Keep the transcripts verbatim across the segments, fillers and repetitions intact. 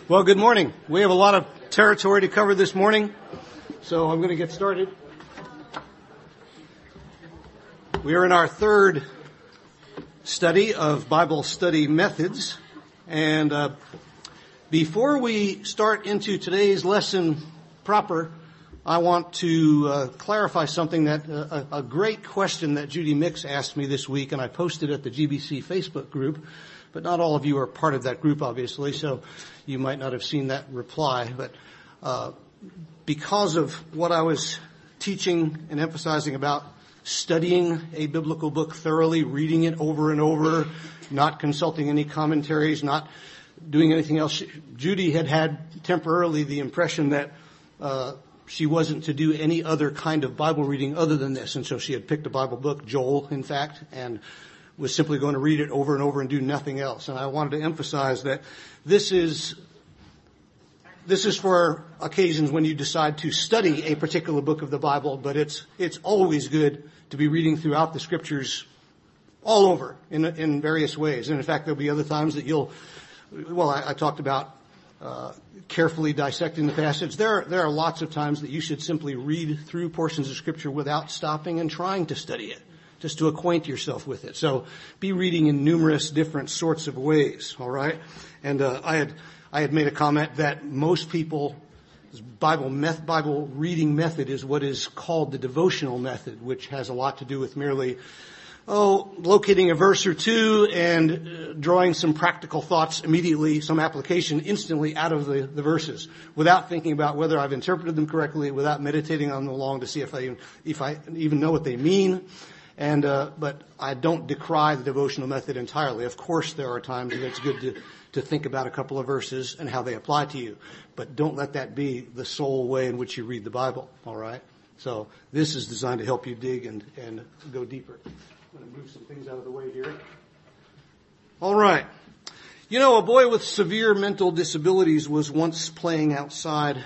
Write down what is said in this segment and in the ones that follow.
Well, good morning. We have a lot of territory to cover this morning, so I'm going to get started. We are in our third study of Bible study methods, and uh, before we start into today's lesson proper, I want to uh, clarify something that uh, a, a great question that Judy Mix asked me this week, and I posted at the G B C Facebook group. But not all of you are part of that group, obviously, so you might not have seen that reply. But uh, because of what I was teaching and emphasizing about studying a biblical book thoroughly, reading it over and over, not consulting any commentaries, not doing anything else, Judy had had temporarily the impression that uh, she wasn't to do any other kind of Bible reading other than this. And so she had picked a Bible book, Joel, in fact, and was simply going to read it over and over and do nothing else. And I wanted to emphasize that this is this is for occasions when you decide to study a particular book of the Bible, but it's it's always good to be reading throughout the Scriptures all over in in various ways. And in fact, there'll be other times that you'll, well, I, I talked about uh, carefully dissecting the passage. There, there are lots of times that you should simply read through portions of Scripture without stopping and trying to study it, just to acquaint yourself with it. So be reading in numerous different sorts of ways, all right? And uh, I had I had made a comment that most people's Bible meth, Bible reading method is what is called the devotional method, which has a lot to do with merely, oh, locating a verse or two and uh, drawing some practical thoughts immediately, some application instantly out of the, the verses, without thinking about whether I've interpreted them correctly, without meditating on them long to see if I if I even know what they mean. And, uh, but I don't decry the devotional method entirely. Of course, there are times that it's good to, to think about a couple of verses and how they apply to you. But don't let that be the sole way in which you read the Bible, all right? So this is designed to help you dig and, and go deeper. I'm going to move some things out of the way here. All right. You know, a boy with severe mental disabilities was once playing outside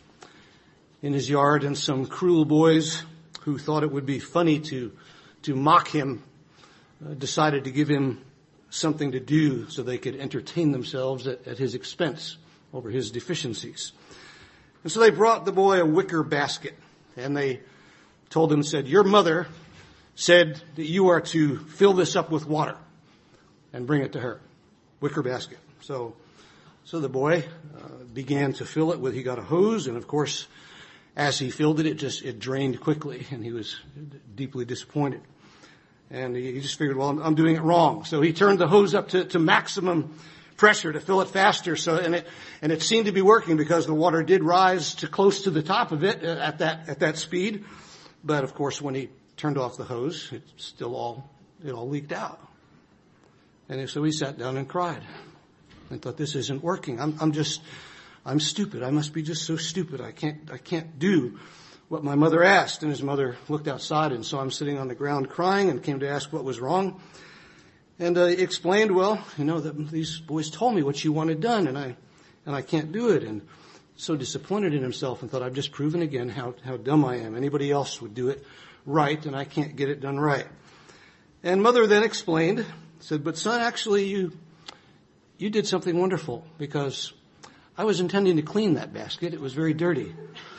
in his yard, and some cruel boys who thought it would be funny to to mock him, uh, decided to give him something to do so they could entertain themselves at, at his expense over his deficiencies. And so they brought the boy a wicker basket, and they told him, said, your mother said that you are to fill this up with water and bring it to her. Wicker basket. So, so the boy uh, began to fill it with, he got a hose, and of course, as he filled it, it just, it drained quickly, and he was deeply disappointed. And he just figured, well, I'm, I'm doing it wrong. So he turned the hose up to, to maximum pressure to fill it faster. So, and it, and it seemed to be working because the water did rise to close to the top of it at that, at that speed. But of course, when he turned off the hose, it still all, it all leaked out. And so he sat down and cried and thought, this isn't working. I'm, I'm just, I'm stupid. I must be just so stupid. I can't, I can't do what my mother asked. And his mother looked outside and saw him sitting on the ground crying and came to ask what was wrong. And uh, he explained, well, you know, that these boys told me what you wanted done, and I, and I can't do it. And so disappointed in himself and thought, I've just proven again how, how dumb I am. Anybody else would do it right, and I can't get it done right. And mother then explained, said, but son, actually you, you did something wonderful, because I was intending to clean that basket. It was very dirty.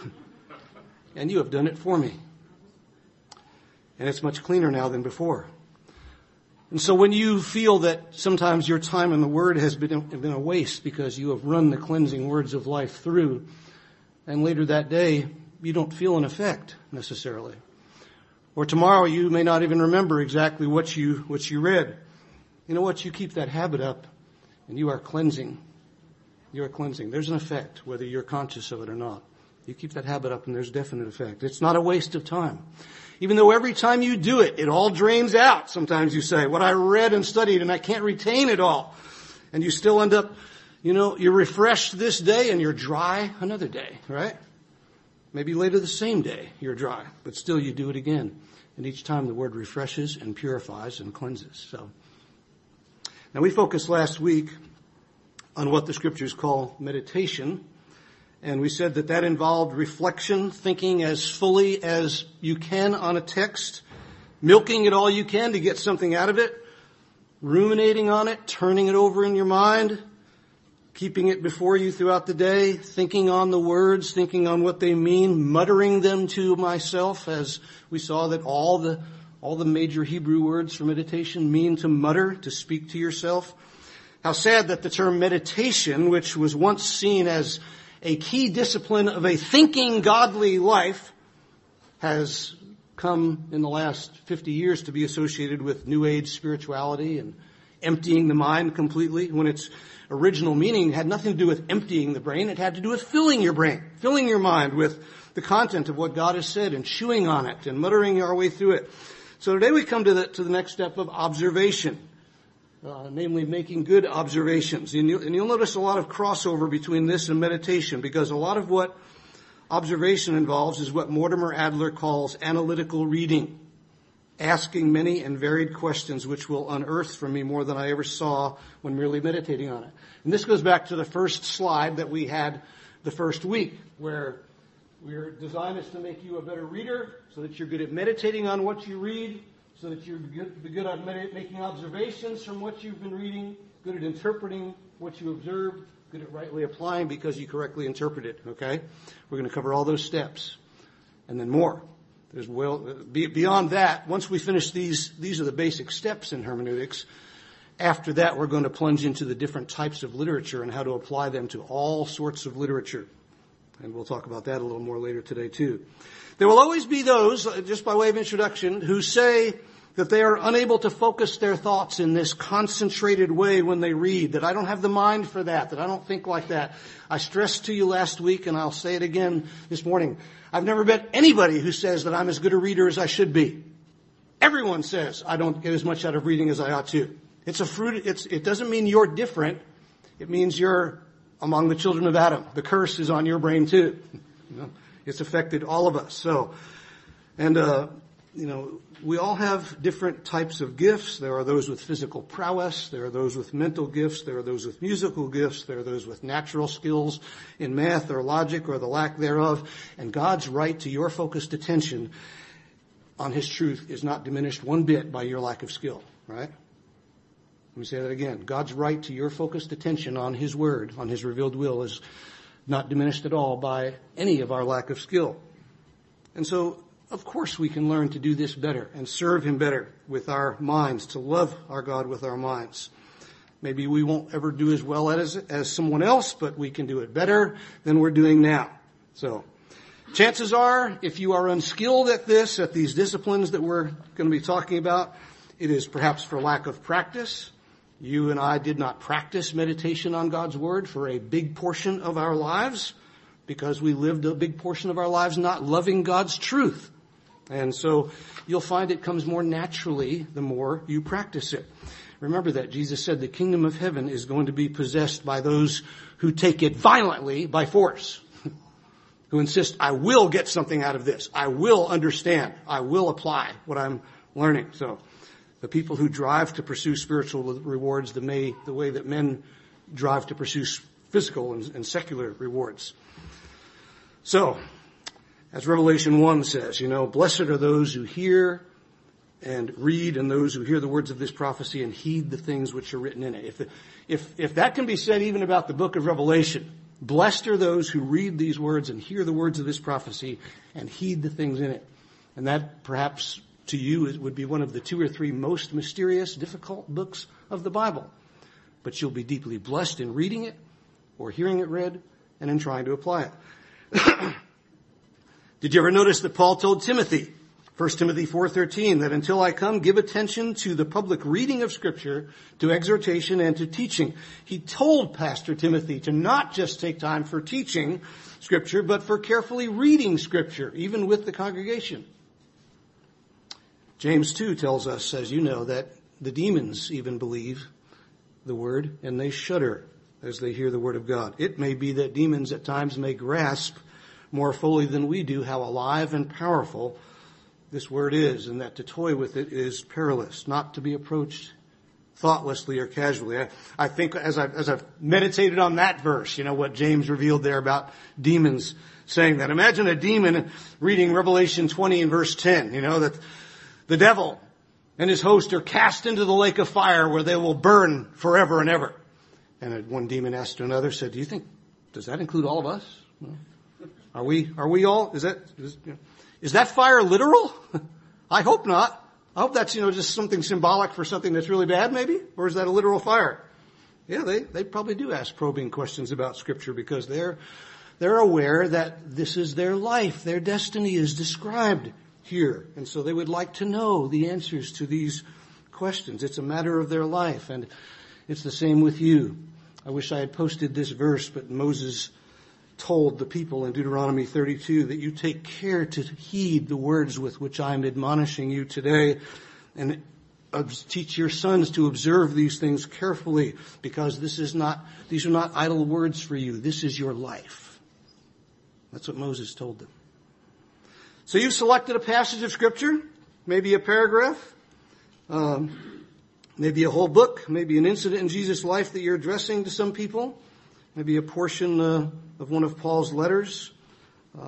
And you have done it for me. And it's much cleaner now than before. And so when you feel that sometimes your time in the Word has been, been a waste because you have run the cleansing words of life through, and later that day you don't feel an effect necessarily. Or tomorrow you may not even remember exactly what you, what you read. You know what? You keep that habit up and you are cleansing. You are cleansing. There's an effect, whether you're conscious of it or not. You keep that habit up and there's definite effect. It's not a waste of time. Even though every time you do it, it all drains out. Sometimes you say, what I read and studied and I can't retain it all. And you still end up, you know, you're refreshed this day and you're dry another day, right? Maybe later the same day you're dry, but still you do it again. And each time the Word refreshes and purifies and cleanses. So, now we focused last week on what the Scriptures call meditation. And we said that that involved reflection, thinking as fully as you can on a text, milking it all you can to get something out of it, ruminating on it, turning it over in your mind, keeping it before you throughout the day, thinking on the words, thinking on what they mean, muttering them to myself, as we saw that all the all the major Hebrew words for meditation mean to mutter, to speak to yourself. How sad that the term meditation, which was once seen as a key discipline of a thinking godly life, has come in the last fifty years to be associated with New Age spirituality and emptying the mind completely, when its original meaning had nothing to do with emptying the brain. It had to do with filling your brain, filling your mind with the content of what God has said and chewing on it and muttering our way through it. So today we come to the, to the next step of observation, uh, namely making good observations. And, you, and you'll notice a lot of crossover between this and meditation, because a lot of what observation involves is what Mortimer Adler calls analytical reading, asking many and varied questions which will unearth from me more than I ever saw when merely meditating on it. And this goes back to the first slide that we had the first week, where we're designed is to make you a better reader so that you're good at meditating on what you read, so that you're good, good at med- making observations from what you've been reading, good at interpreting what you observed, good at rightly applying because you correctly interpret it, okay? We're going to cover all those steps and then more. There's well, beyond that, once we finish these, these are the basic steps in hermeneutics. After that, we're going to plunge into the different types of literature and how to apply them to all sorts of literature. And we'll talk about that a little more later today, too. There will always be those, just by way of introduction, who say that they are unable to focus their thoughts in this concentrated way when they read, that I don't have the mind for that, that I don't think like that. I stressed to you last week, and I'll say it again this morning, I've never met anybody who says that I'm as good a reader as I should be. Everyone says I don't get as much out of reading as I ought to. It's a fruit, it's, it doesn't mean you're different. It means you're among the children of Adam. The curse is on your brain too. You know, it's affected all of us. So, and, uh, you know, we all have different types of gifts. There are those with physical prowess. There are those with mental gifts. There are those with musical gifts. There are those with natural skills in math or logic or the lack thereof. And God's right to your focused attention on His truth is not diminished one bit by your lack of skill, right? Let me say that again. God's right to your focused attention on His Word, on His revealed will, is not diminished at all by any of our lack of skill. And so, of course, we can learn to do this better and serve Him better with our minds, to love our God with our minds. Maybe we won't ever do as well as, as someone else, but we can do it better than we're doing now. So, chances are, if you are unskilled at this, at these disciplines that we're going to be talking about, it is perhaps for lack of practice. You and I did not practice meditation on God's Word for a big portion of our lives because we lived a big portion of our lives not loving God's truth. And so you'll find it comes more naturally the more you practice it. Remember that Jesus said the kingdom of heaven is going to be possessed by those who take it violently by force, who insist, I will get something out of this. I will understand. I will apply what I'm learning. So the people who drive to pursue spiritual rewards the, may, the way that men drive to pursue physical and, and secular rewards. So, as Revelation one says, you know, blessed are those who hear and read, and those who hear the words of this prophecy and heed the things which are written in it. If, if, if that can be said even about the book of Revelation, blessed are those who read these words and hear the words of this prophecy and heed the things in it. And that perhaps to you it would be one of the two or three most mysterious, difficult books of the Bible. But you'll be deeply blessed in reading it or hearing it read and in trying to apply it. Did you ever notice that Paul told Timothy, First Timothy four thirteen, that until I come, give attention to the public reading of Scripture, to exhortation, and to teaching. He told Pastor Timothy to not just take time for teaching Scripture, but for carefully reading Scripture, even with the congregation. James two tells us, as you know, that the demons even believe the Word, and they shudder as they hear the Word of God. It may be that demons at times may grasp more fully than we do how alive and powerful this Word is, and that to toy with it is perilous, not to be approached thoughtlessly or casually. I, I think as I've, as I've meditated on that verse, you know, what James revealed there about demons saying that. Imagine a demon reading Revelation twenty and verse ten, you know, that the devil and his host are cast into the lake of fire where they will burn forever and ever. And one demon asked to another, said, do you think, does that include all of us? No. Are we, are we all, is that, is, you know, is that fire literal? I hope not. I hope that's, you know, just something symbolic for something that's really bad, maybe? Or is that a literal fire? Yeah, they, they probably do ask probing questions about Scripture because they're, they're aware that this is their life. Their destiny is described here. And so they would like to know the answers to these questions. It's a matter of their life. And it's the same with you. I wish I had posted this verse, but Moses told the people in Deuteronomy thirty-two that you take care to heed the words with which I am admonishing you today, and teach your sons to observe these things carefully, because this is not, these are not idle words for you. This is your life. That's what Moses told them. So you've selected a passage of Scripture, maybe a paragraph, um, maybe a whole book, maybe an incident in Jesus' life that you're addressing to some people, maybe a portion uh, of one of Paul's letters. Uh,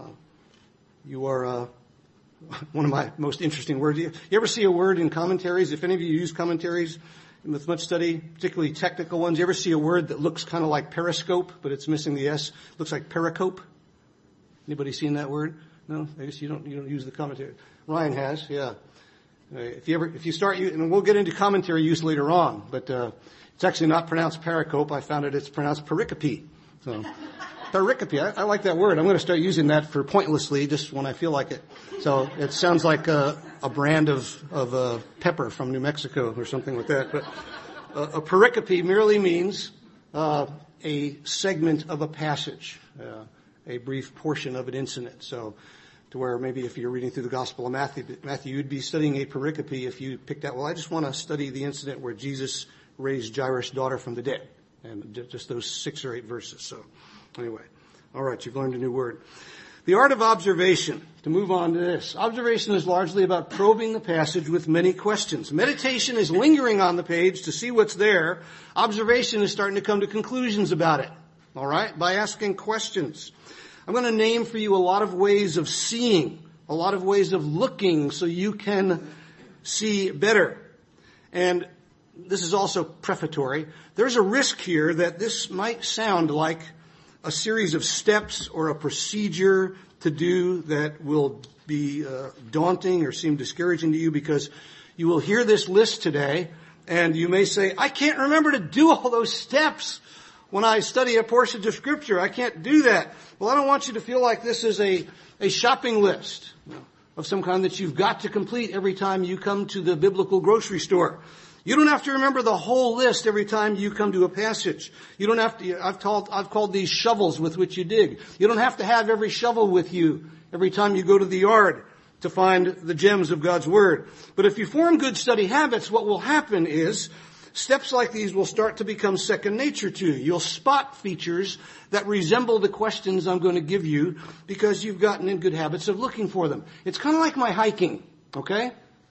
you are uh, one of my most interesting words. You, you ever see a word in commentaries? If any of you use commentaries with much study, particularly technical ones, you ever see a word that looks kind of like periscope, but it's missing the S? Looks like pericope. Anybody seen that word? No, I guess you don't. You don't use the commentary. Ryan has, yeah. Uh, if you ever, if you start, and we'll get into commentary use later on, but uh, it's actually not pronounced pericope. I found it. It's pronounced pericope. So, pericope. I, I like that word. I'm going to start using that for pointlessly, just when I feel like it. So it sounds like a, a brand of of uh, pepper from New Mexico or something like that. But uh, a pericope merely means uh, a segment of a passage. Uh, a brief portion of an incident. So to where maybe if you're reading through the Gospel of Matthew, Matthew, you'd be studying a pericope if you picked out, well, I just want to study the incident where Jesus raised Jairus' daughter from the dead. And just those six or eight verses. So anyway, all right, you've learned a new word. The art of observation. To move on to this. Observation is largely about probing the passage with many questions. Meditation is lingering on the page to see what's there. Observation is starting to come to conclusions about it. All right, by asking questions. I'm going to name for you a lot of ways of seeing, a lot of ways of looking so you can see better. And this is also prefatory. There's a risk here that this might sound like a series of steps or a procedure to do that will be uh, daunting or seem discouraging to you, because you will hear this list today and you may say, I can't remember to do all those steps. When I study a portion of Scripture, I can't do that. Well, I don't want you to feel like this is a, a shopping list of some kind that you've got to complete every time you come to the biblical grocery store. You don't have to remember the whole list every time you come to a passage. You don't have to, I've called, I've called these shovels with which you dig. You don't have to have every shovel with you every time you go to the yard to find the gems of God's Word. But if you form good study habits, what will happen is steps like these will start to become second nature to you. You'll spot features that resemble the questions I'm going to give you because you've gotten in good habits of looking for them. It's kind of like my hiking, okay?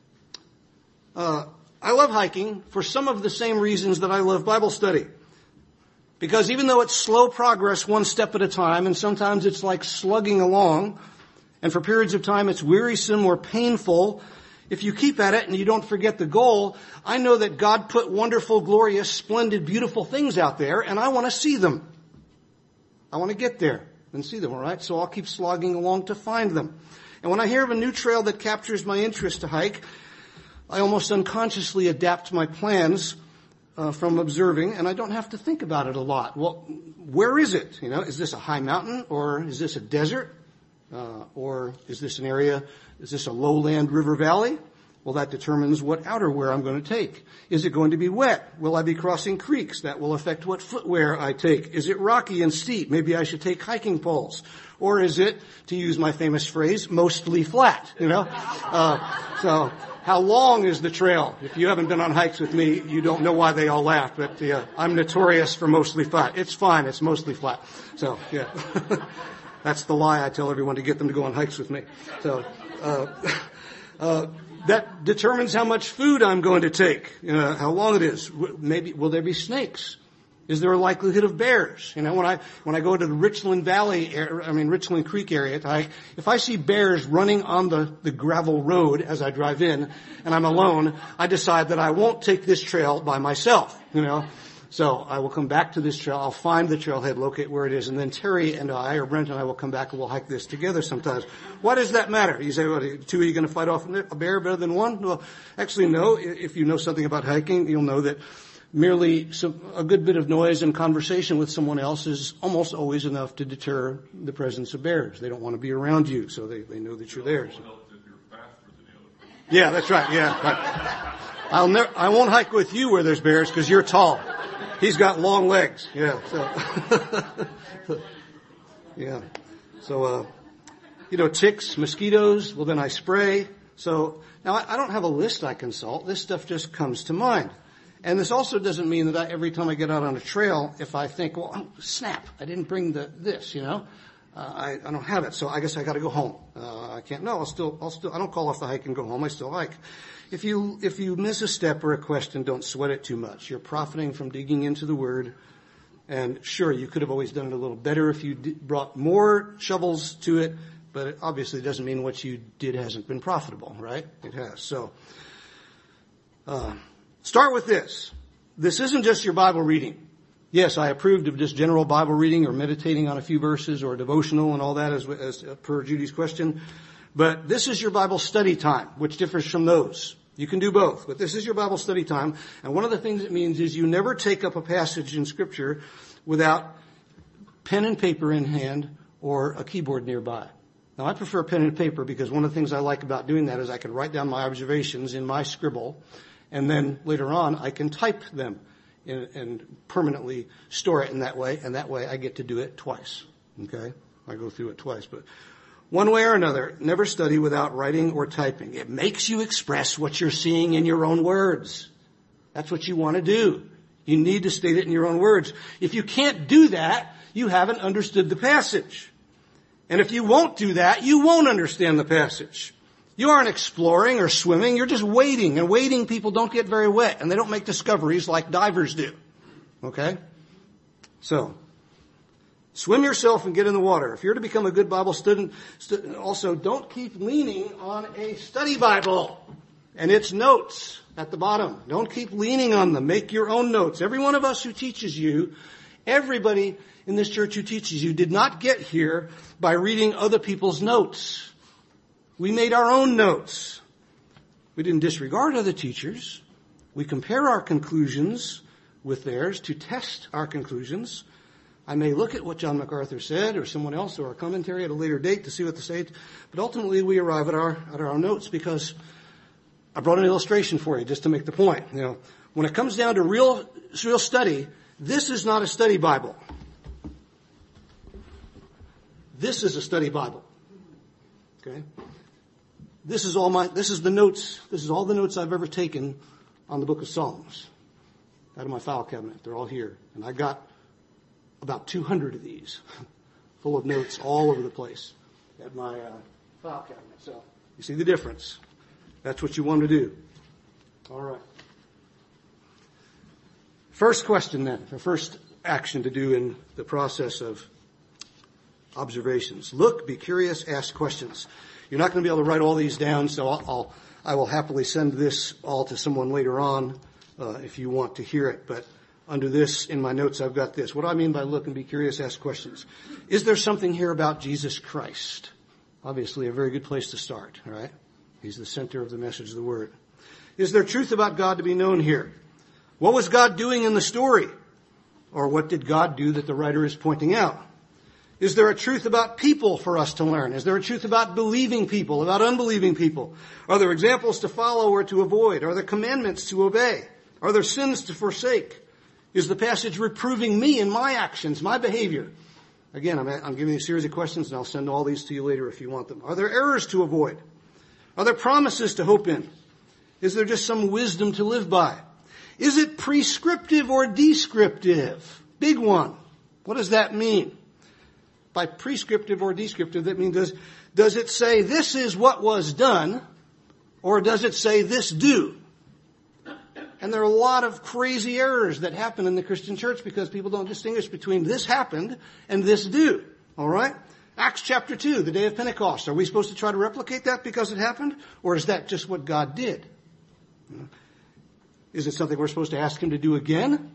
Uh, I love hiking for some of the same reasons that I love Bible study. Because even though it's slow progress one step at a time, and sometimes it's like slugging along, and for periods of time it's wearisome or painful, if you keep at it and you don't forget the goal, I know that God put wonderful, glorious, splendid, beautiful things out there, and I want to see them. I want to get there and see them, all right? So I'll keep slogging along to find them. And when I hear of a new trail that captures my interest to hike, I almost unconsciously adapt my plans uh, from observing, and I don't have to think about it a lot. Well, where is it? You know, is this a high mountain, or is this a desert? Uh, or is this an area, is this a lowland river valley? Well, that determines what outerwear I'm going to take. Is it going to be wet? Will I be crossing creeks? That will affect what footwear I take. Is it rocky and steep? Maybe I should take hiking poles. Or is it, to use my famous phrase, mostly flat, you know? Uh, so, how long is the trail? If you haven't been on hikes with me, you don't know why they all laugh, but uh, I'm notorious for mostly flat. It's fine, it's mostly flat. So, yeah. That's the lie I tell everyone to get them to go on hikes with me. So, uh, uh, that determines how much food I'm going to take, uh, how long it is. Maybe, will there be snakes? Is there a likelihood of bears? You know, when I, when I go to the Richland Valley, area, I mean, Richland Creek area, I, if I see bears running on the, the gravel road as I drive in and I'm alone, I decide that I won't take this trail by myself, you know. So I will come back to this trail. I'll find the trailhead, locate where it is, and then Terry and I, or Brent and I, will come back and we'll hike this together sometimes. Why does that matter? You say, well, two of you going to fight off a bear better than one? Well, actually, no. If you know something about hiking, you'll know that merely some, a good bit of noise and conversation with someone else is almost always enough to deter the presence of bears. They don't want to be around you, so they, they know that you're there. So. Yeah, that's right. Yeah, right. I'll never, I won't hike with you where there's bears because you're tall. He's got long legs. Yeah. So, yeah. So, uh, you know, ticks, mosquitoes. Well, then I spray. So now I, I don't have a list I consult. This stuff just comes to mind. And this also doesn't mean that I, every time I get out on a trail, if I think, well, oh, snap, I didn't bring the this, you know, uh, I, I don't have it, so I guess I got to go home. Uh, I can't. No, I'll still, I'll still. I don't call off the hike and go home. I still hike. If you if you miss a step or a question, don't sweat it too much. You're profiting from digging into the Word. And sure, you could have always done it a little better if you d- brought more shovels to it, but it obviously doesn't mean what you did hasn't been profitable, right? It has. So. Uh, Start with this. This isn't just your Bible reading. Yes, I approved of just general Bible reading or meditating on a few verses or devotional and all that as, as per Judy's question. But this is your Bible study time, which differs from those. You can do both, but this is your Bible study time. And one of the things it means is you never take up a passage in Scripture without pen and paper in hand or a keyboard nearby. Now, I prefer pen and paper because one of the things I like about doing that is I can write down my observations in my scribble. And then later on, I can type them in, and permanently store it in that way. And that way, I get to do it twice. Okay? I go through it twice. But one way or another, never study without writing or typing. It makes you express what you're seeing in your own words. That's what you want to do. You need to state it in your own words. If you can't do that, you haven't understood the passage. And if you won't do that, you won't understand the passage. You aren't exploring or swimming. You're just wading. And wading people don't get very wet. And they don't make discoveries like divers do. Okay? So, swim yourself and get in the water. If you're to become a good Bible student, stu- also don't keep leaning on a study Bible and its notes at the bottom. Don't keep leaning on them. Make your own notes. Every one of us who teaches you, everybody in this church who teaches you did not get here by reading other people's notes. We made our own notes. We didn't disregard other teachers. We compare our conclusions with theirs to test our conclusions. I may look at what John MacArthur said or someone else or a commentary at a later date to see what they say, but ultimately we arrive at our at our notes because I brought an illustration for you just to make the point. You know, when it comes down to real real study, this is not a study Bible. This is a study Bible. Okay? This is all my, this is the notes, this is all the notes I've ever taken on the book of Psalms out of my file cabinet. They're all here. And I got about two hundred of these full of notes all over the place at my uh, file cabinet. So you see the difference. That's what you want to do. All right. First question then, the first action to do in the process of observations. Look, be curious, ask questions. You're not going to be able to write all these down, so I'll, I'll I will happily send this all to someone later on uh, if you want to hear it. But under this, in my notes, I've got this. What do I mean by look and be curious, ask questions? Is there something here about Jesus Christ? Obviously, a very good place to start, right? He's the center of the message of the Word. Is there truth about God to be known here? What was God doing in the story? Or what did God do that the writer is pointing out? Is there a truth about people for us to learn? Is there a truth about believing people, about unbelieving people? Are there examples to follow or to avoid? Are there commandments to obey? Are there sins to forsake? Is the passage reproving me in my actions, my behavior? Again, I'm, I'm giving you a series of questions, and I'll send all these to you later if you want them. Are there errors to avoid? Are there promises to hope in? Is there just some wisdom to live by? Is it prescriptive or descriptive? Big one. What does that mean? By prescriptive or descriptive, that means does, does it say this is what was done, or does it say this do? And there are a lot of crazy errors that happen in the Christian church because people don't distinguish between this happened and this do. All right? Acts chapter two, the day of Pentecost. Are we supposed to try to replicate that because it happened? Or is that just what God did? Is it something we're supposed to ask Him to do again?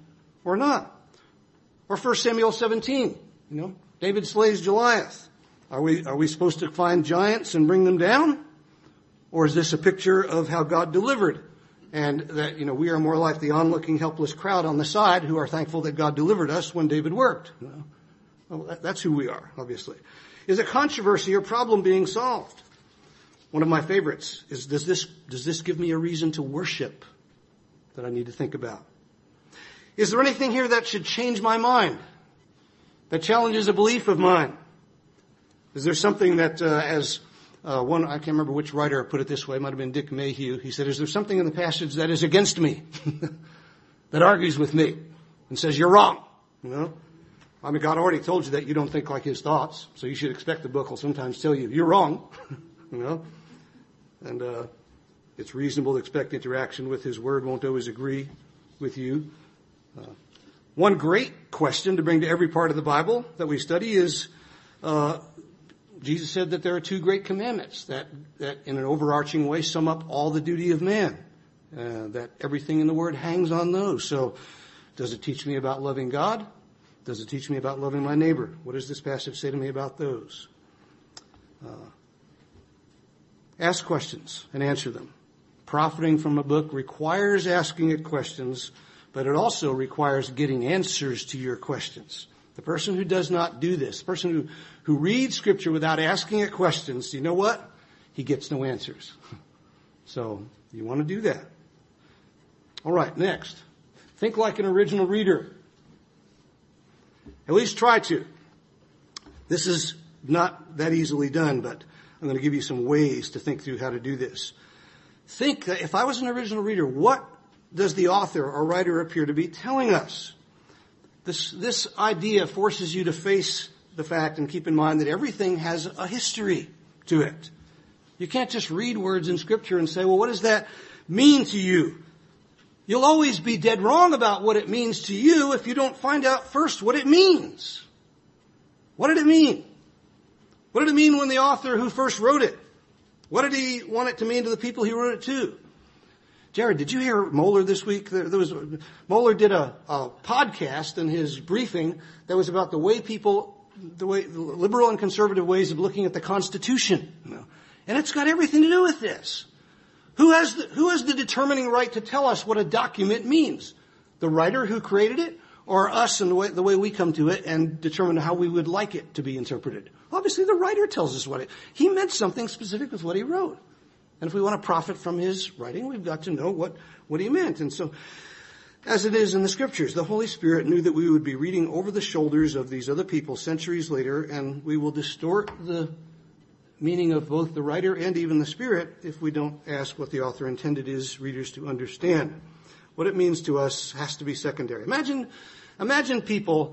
or not? Or First Samuel seventeen, you know, David slays Goliath. Are we, are we supposed to find giants and bring them down? Or is this a picture of how God delivered? And that, you know, we are more like the onlooking, helpless crowd on the side who are thankful that God delivered us when David worked. You know? Well, that, that's who we are, obviously. Is a controversy or problem being solved? One of my favorites is, does this, does this give me a reason to worship that I need to think about? Is there anything here that should change my mind? That challenges a belief of mine? Is there something that, uh, as uh, one, I can't remember which writer put it this way, it might have been Dick Mayhew. He said, is there something in the passage that is against me, that argues with me and says, you're wrong? You know? I mean, God already told you that you don't think like his thoughts, so you should expect the book will sometimes tell you, you're wrong. You know? And uh, it's reasonable to expect interaction with his word won't always agree with you. Uh, one great question to bring to every part of the Bible that we study is, uh, Jesus said that there are two great commandments that, that in an overarching way sum up all the duty of man. Uh, that everything in the Word hangs on those. So, does it teach me about loving God? Does it teach me about loving my neighbor? What does this passage say to me about those? Uh, ask questions and answer them. Profiting from a book requires asking it questions, but it also requires getting answers to your questions. The person who does not do this, the person who, who reads Scripture without asking it questions, you know what? He gets no answers. So, you want to do that. All right, next. Think like an original reader. At least try to. This is not that easily done, but I'm going to give you some ways to think through how to do this. Think that if I was an original reader, what does the author or writer appear to be telling us? This, this idea forces you to face the fact and keep in mind that everything has a history to it. You can't just read words in Scripture and say, well, what does that mean to you? You'll always be dead wrong about what it means to you if you don't find out first what it means. What did it mean? What did it mean when the author who first wrote it? What did he want it to mean to the people he wrote it to? Jared, did you hear Mohler this week? There, there was Mohler did a, a podcast in his briefing that was about the way people, the way the liberal and conservative ways of looking at the Constitution. You know? And it's got everything to do with this. Who has the, who has the determining right to tell us what a document means? The writer who created it, or us and the way, the way we come to it and determine how we would like it to be interpreted? Obviously, the writer tells us what it. He meant something specific with what he wrote. And if we want to profit from his writing, we've got to know what, what he meant. And so, as it is in the Scriptures, the Holy Spirit knew that we would be reading over the shoulders of these other people centuries later, and we will distort the meaning of both the writer and even the Spirit if we don't ask what the author intended his readers to understand. What it means to us has to be secondary. Imagine, imagine people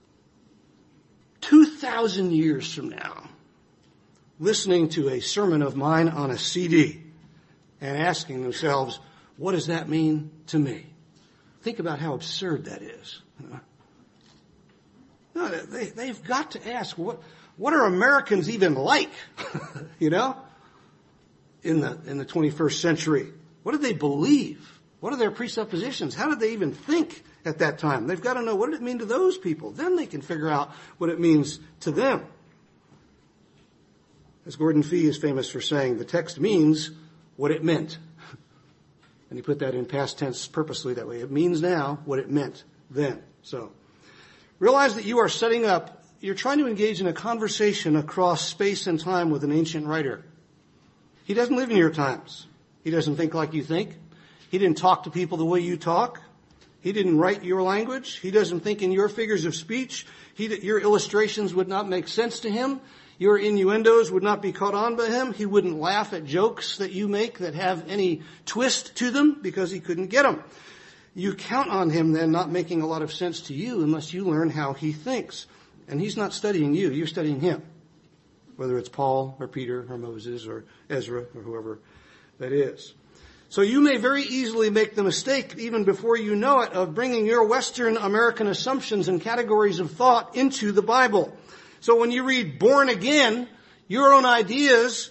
two thousand years from now listening to a sermon of mine on a C D and asking themselves, what does that mean to me? Think about how absurd that is. No, they, they've got to ask, what, what are Americans even like? You know, in the, in the twenty-first century. What did they believe? What are their presuppositions? How did they even think at that time? They've got to know, what did it mean to those people? Then they can figure out what it means to them. As Gordon Fee is famous for saying, the text means what it meant. And he put that in past tense purposely that way. It means now what it meant then. So, realize that you are setting up, you're trying to engage in a conversation across space and time with an ancient writer. He doesn't live in your times. He doesn't think like you think. He didn't talk to people the way you talk. He didn't write your language. He doesn't think in your figures of speech. He, your illustrations would not make sense to him. Your innuendos would not be caught on by him. He wouldn't laugh at jokes that you make that have any twist to them because he couldn't get them. You count on him then not making a lot of sense to you unless you learn how he thinks. And he's not studying you. You're studying him. Whether it's Paul or Peter or Moses or Ezra or whoever that is. So you may very easily make the mistake, even before you know it, of bringing your Western American assumptions and categories of thought into the Bible. So when you read born again, your own ideas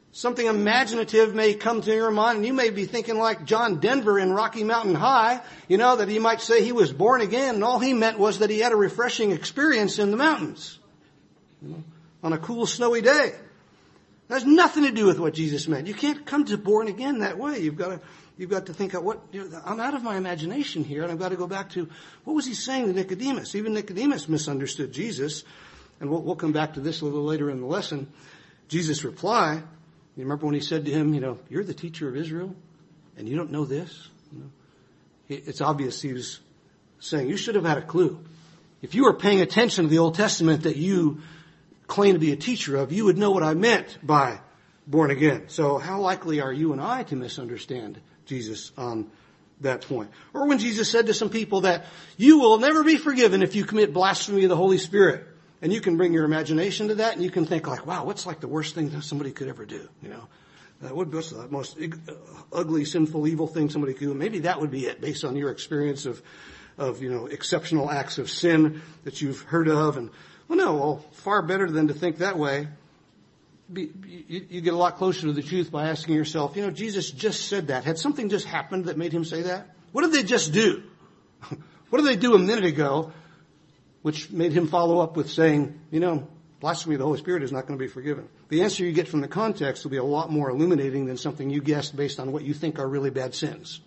Something imaginative may come to your mind, and you may be thinking like John Denver in Rocky Mountain High, you know, that he might say he was born again, and all he meant was that he had a refreshing experience in the mountains, you know, on a cool snowy day. That has nothing to do with what Jesus meant. You can't come to born again that way. You've got to, you've got to think of what, you know, I'm out of my imagination here, and I've got to go back to, what was he saying to Nicodemus? Even Nicodemus misunderstood Jesus, and we'll, we'll come back to this a little later in the lesson. Jesus' reply, you remember when he said to him, you know, you're the teacher of Israel and you don't know this? You know, it's obvious he was saying, you should have had a clue. If you were paying attention to the Old Testament that you claim to be a teacher of, you would know what I meant by born again. So how likely are you and I to misunderstand Jesus on that point? Or when Jesus said to some people that you will never be forgiven if you commit blasphemy of the Holy Spirit. And you can bring your imagination to that, and you can think like, wow, what's like the worst thing that somebody could ever do? You know, uh, what, what's the most uh, ugly, sinful, evil thing somebody could do? Maybe that would be it, based on your experience of, of you know, exceptional acts of sin that you've heard of. And well, no, well, far better than to think that way. Be, you, you get a lot closer to the truth by asking yourself, you know, Jesus just said that. Had something just happened that made him say that? What did they just do? What did they do a minute ago? Which made him follow up with saying, you know, blasphemy of the Holy Spirit is not going to be forgiven. The answer you get from the context will be a lot more illuminating than something you guessed based on what you think are really bad sins.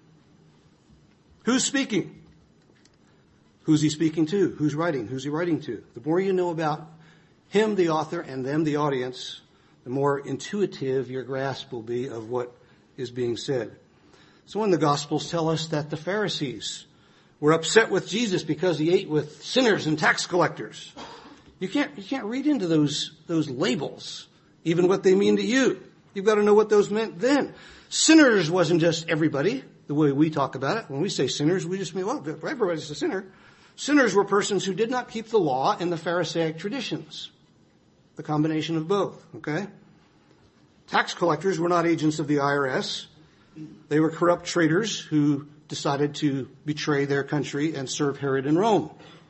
Who's speaking? Who's he speaking to? Who's writing? Who's he writing to? The more you know about him, the author, and them, the audience, the more intuitive your grasp will be of what is being said. So when the Gospels tell us that the Pharisees were upset with Jesus because he ate with sinners and tax collectors, You can't, you can't read into those, those labels, even what they mean to you. You've got to know what those meant then. Sinners wasn't just everybody, the way we talk about it. When we say sinners, we just mean, well, everybody's a sinner. Sinners were persons who did not keep the law and the Pharisaic traditions. The combination of both, okay? Tax collectors were not agents of the I R S. They were corrupt traitors who decided to betray their country and serve Herod in Rome.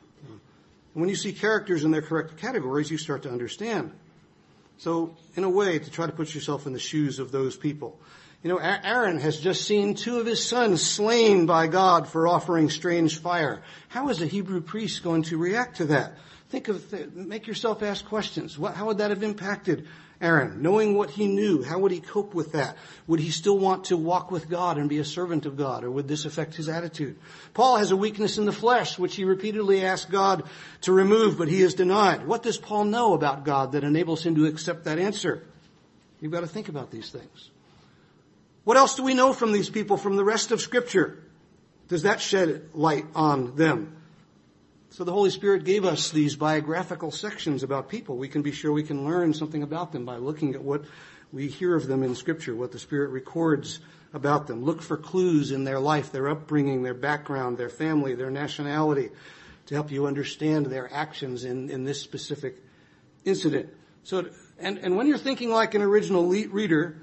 And when you see characters in their correct categories, you start to understand. So, in a way, to try to put yourself in the shoes of those people. You know, Aaron has just seen two of his sons slain by God for offering strange fire. How is a Hebrew priest going to react to that? Think of, make yourself ask questions. What, how would that have impacted Aaron? Knowing what he knew, how would he cope with that? Would he still want to walk with God and be a servant of God, or would this affect his attitude? Paul has a weakness in the flesh, which he repeatedly asked God to remove, but he is denied. What does Paul know about God that enables him to accept that answer? You've got to think about these things. What else do we know from these people from the rest of Scripture? Does that shed light on them? So the Holy Spirit gave us these biographical sections about people. We can be sure we can learn something about them by looking at what we hear of them in Scripture, what the Spirit records about them. Look for clues in their life, their upbringing, their background, their family, their nationality, to help you understand their actions in, in this specific incident. So, and, and when you're thinking like an original reader,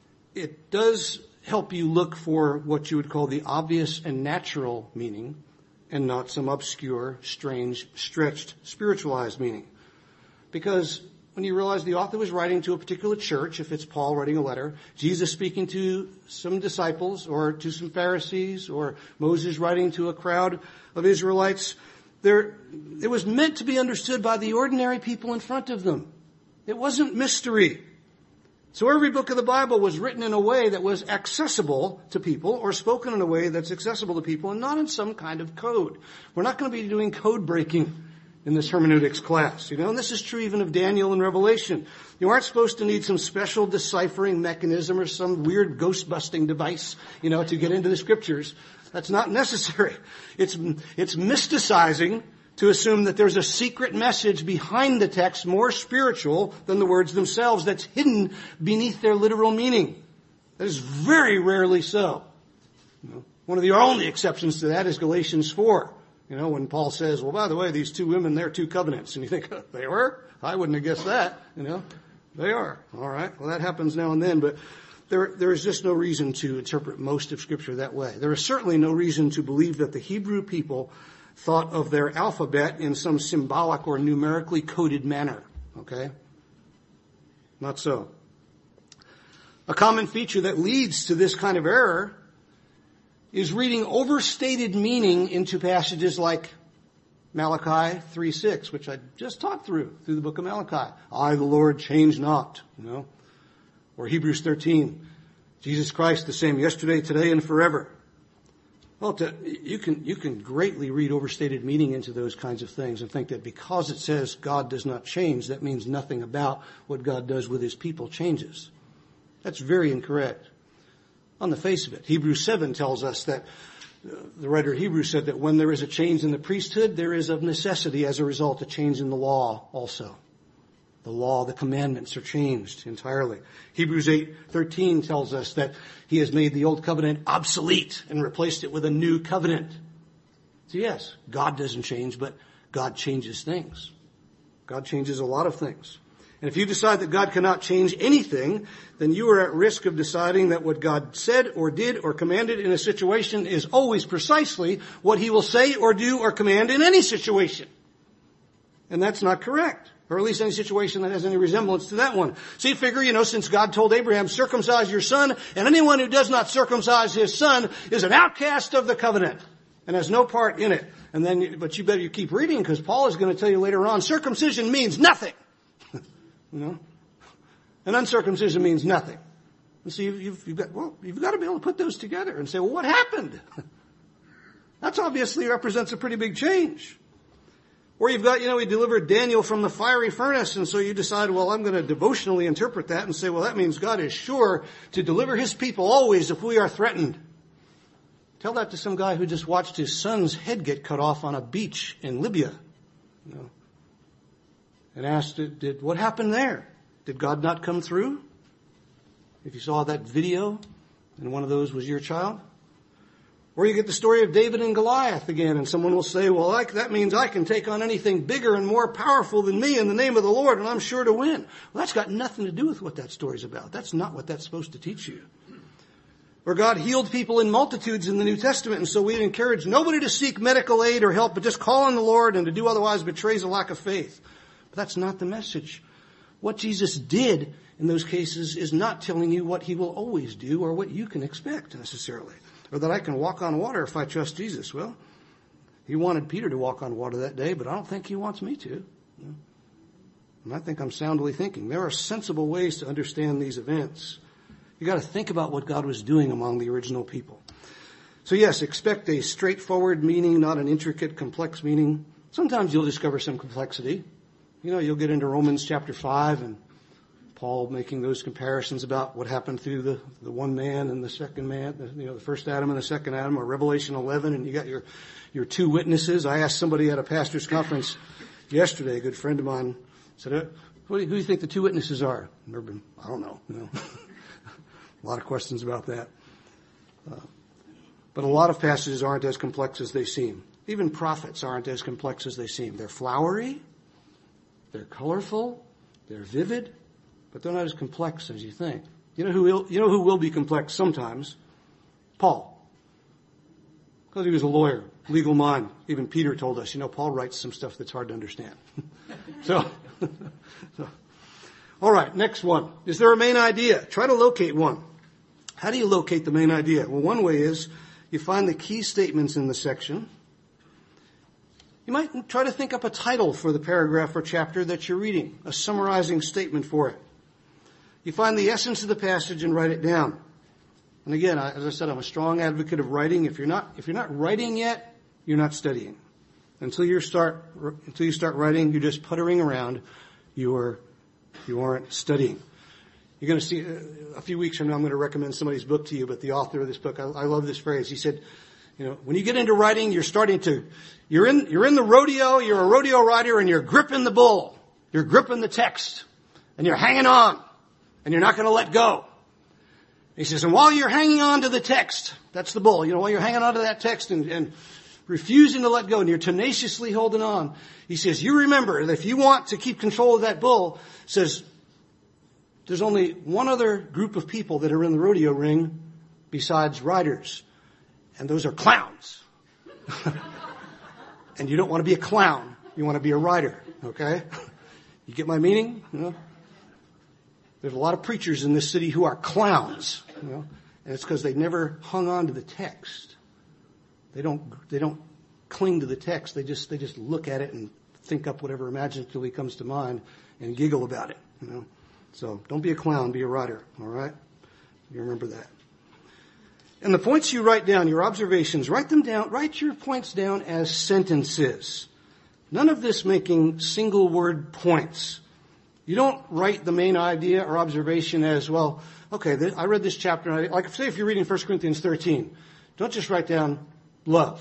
it does help you look for what you would call the obvious and natural meaning, and not some obscure, strange, stretched, spiritualized meaning. Because when you realize the author was writing to a particular church, if it's Paul writing a letter, Jesus speaking to some disciples or to some Pharisees, or Moses writing to a crowd of Israelites, there, it was meant to be understood by the ordinary people in front of them. It wasn't mystery. So every book of the Bible was written in a way that was accessible to people, or spoken in a way that's accessible to people, and not in some kind of code. We're not going to be doing code breaking in this hermeneutics class, you know, and this is true even of Daniel and Revelation. You aren't supposed to need some special deciphering mechanism or some weird ghost-busting device, you know, to get into the Scriptures. That's not necessary. It's, it's mysticizing to assume that there's a secret message behind the text more spiritual than the words themselves that's hidden beneath their literal meaning. That is very rarely so. You know, one of the only exceptions to that is Galatians four. You know, when Paul says, well, by the way, these two women, they're two covenants. And you think, oh, they were? I wouldn't have guessed that. You know, they are. All right. Well, that happens now and then, but there, there is just no reason to interpret most of Scripture that way. There is certainly no reason to believe that the Hebrew people thought of their alphabet in some symbolic or numerically coded manner. Okay? Not so. A common feature that leads to this kind of error is reading overstated meaning into passages like Malachi three six, which I just talked through, through the book of Malachi. I, the Lord, change not, you know. Or Hebrews thirteen, Jesus Christ the same yesterday, today, and forever. Well, to, you can, you can greatly read overstated meaning into those kinds of things and think that because it says God does not change, that means nothing about what God does with his people changes. That's very incorrect on the face of it. Hebrews seven tells us that uh, the writer of Hebrews said that when there is a change in the priesthood, there is of necessity as a result a change in the law also. The law, the commandments are changed entirely. Hebrews eight thirteen tells us that he has made the old covenant obsolete and replaced it with a new covenant. So yes, God doesn't change, but God changes things. God changes a lot of things. And if you decide that God cannot change anything, then you are at risk of deciding that what God said or did or commanded in a situation is always precisely what he will say or do or command in any situation. And that's not correct. Or at least any situation that has any resemblance to that one. So you figure, you know, since God told Abraham, circumcise your son, and anyone who does not circumcise his son is an outcast of the covenant and has no part in it. And then, but you better you keep reading because Paul is going to tell you later on, circumcision means nothing. You know, and uncircumcision means nothing. And so you've, you've, you've got, well, you've got to be able to put those together and say, well, what happened? That's obviously represents a pretty big change. Or you've got, you know, he delivered Daniel from the fiery furnace, and so you decide, well, I'm going to devotionally interpret that and say, well, that means God is sure to deliver his people always if we are threatened. Tell that to some guy who just watched his son's head get cut off on a beach in Libya. You know, and asked, did, did, what happened there? Did God not come through? If you saw that video and one of those was your child. Or you get the story of David and Goliath again, and someone will say, well, I, that means I can take on anything bigger and more powerful than me in the name of the Lord, and I'm sure to win. Well, that's got nothing to do with what that story's about. That's not what that's supposed to teach you. Or God healed people in multitudes in the New Testament, and so we encourage nobody to seek medical aid or help, but just call on the Lord, and to do otherwise betrays a lack of faith. But that's not the message. What Jesus did in those cases is not telling you what he will always do or what you can expect necessarily. Or that I can walk on water if I trust Jesus. Well, he wanted Peter to walk on water that day, but I don't think he wants me to. And I think I'm soundly thinking. There are sensible ways to understand these events. You got to think about what God was doing among the original people. So yes, expect a straightforward meaning, not an intricate, complex meaning. Sometimes you'll discover some complexity. You know, you'll get into Romans chapter five and Paul making those comparisons about what happened through the, the one man and the second man, the, you know, the first Adam and the second Adam, or Revelation eleven, and you got your, your two witnesses. I asked somebody at a pastor's conference yesterday, a good friend of mine, said, uh, who, do you, who do you think the two witnesses are? I don't know. You know. A lot of questions about that. Uh, but a lot of passages aren't as complex as they seem. Even prophets aren't as complex as they seem. They're flowery, they're colorful, they're vivid, but they're not as complex as you think. You know who will, you know who will be complex sometimes? Paul. Because he was a lawyer, legal mind. Even Peter told us, you know, Paul writes some stuff that's hard to understand. so, so, all right, next one. Is there a main idea? Try to locate one. How do you locate the main idea? Well, one way is you find the key statements in the section. You might try to think up a title for the paragraph or chapter that you're reading, a summarizing statement for it. You find the essence of the passage and write it down. And again, as I said, I'm a strong advocate of writing. If you're not, if you're not writing yet, you're not studying. Until you start, until you start writing, you're just puttering around. You're, you aren't studying. You're going to see, a few weeks from now, I'm going to recommend somebody's book to you, but the author of this book, I, I love this phrase. He said, you know, when you get into writing, you're starting to, you're in, you're in the rodeo, you're a rodeo rider, and you're gripping the bull. You're gripping the text. And you're hanging on. And you're not going to let go. He says, and while you're hanging on to the text, that's the bull, you know, while you're hanging on to that text and, and refusing to let go, and you're tenaciously holding on, he says, you remember that if you want to keep control of that bull, says, there's only one other group of people that are in the rodeo ring besides riders. And those are clowns. And you don't want to be a clown. You want to be a rider. Okay? You get my meaning? You know? There's a lot of preachers in this city who are clowns, you know, and it's because they never hung on to the text. They don't, they don't cling to the text. They just, they just look at it and think up whatever imaginatively comes to mind and giggle about it, you know. So don't be a clown, be a writer, all right? You remember that. And the points you write down, your observations, write them down, write your points down as sentences. None of this making single word points. You don't write the main idea or observation as, well, okay, th- I read this chapter, and I, like say if you're reading First Corinthians thirteen, don't just write down love.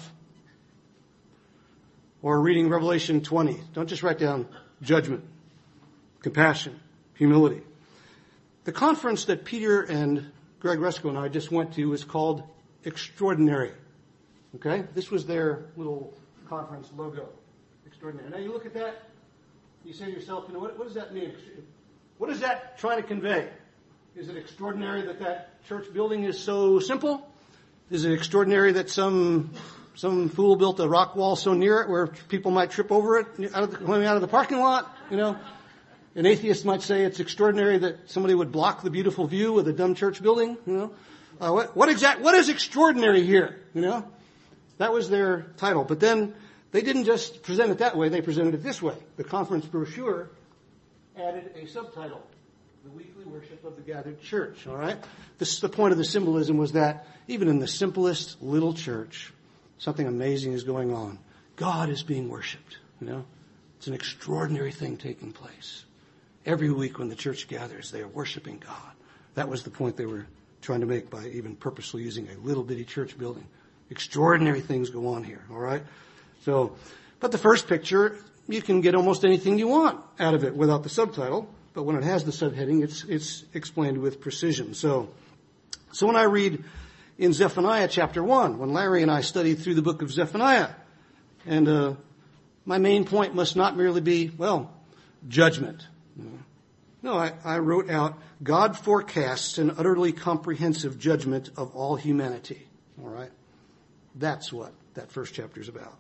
Or reading Revelation twenty, don't just write down judgment, compassion, humility. The conference that Peter and Greg Resko and I just went to was called Extraordinary. Okay? This was their little conference logo. Extraordinary. Now you look at that, you say to yourself, you know, what, what does that mean? What is that trying to convey? Is it extraordinary that that church building is so simple? Is it extraordinary that some some fool built a rock wall so near it where people might trip over it out of the, coming out of the parking lot? You know, an atheist might say it's extraordinary that somebody would block the beautiful view with a dumb church building. You know, uh, what what exact what is extraordinary here? You know, that was their title. But then they didn't just present it that way; they presented it this way. The conference brochure added a subtitle: "The Weekly Worship of the Gathered Church." All right. This is the point of the symbolism, was that even in the simplest little church, something amazing is going on. God is being worshipped. You know, it's an extraordinary thing taking place. Every week when the church gathers, they are worshiping God. That was the point they were trying to make by even purposely using a little bitty church building. Extraordinary things go on here. All right. So, but the first picture, you can get almost anything you want out of it without the subtitle. But when it has the subheading, it's it's explained with precision. So, so when I read in Zephaniah chapter one, when Larry and I studied through the book of Zephaniah, and uh, my main point must not merely be, well, judgment. No, I, I wrote out, God forecasts an utterly comprehensive judgment of all humanity. All right? That's what that first chapter is about.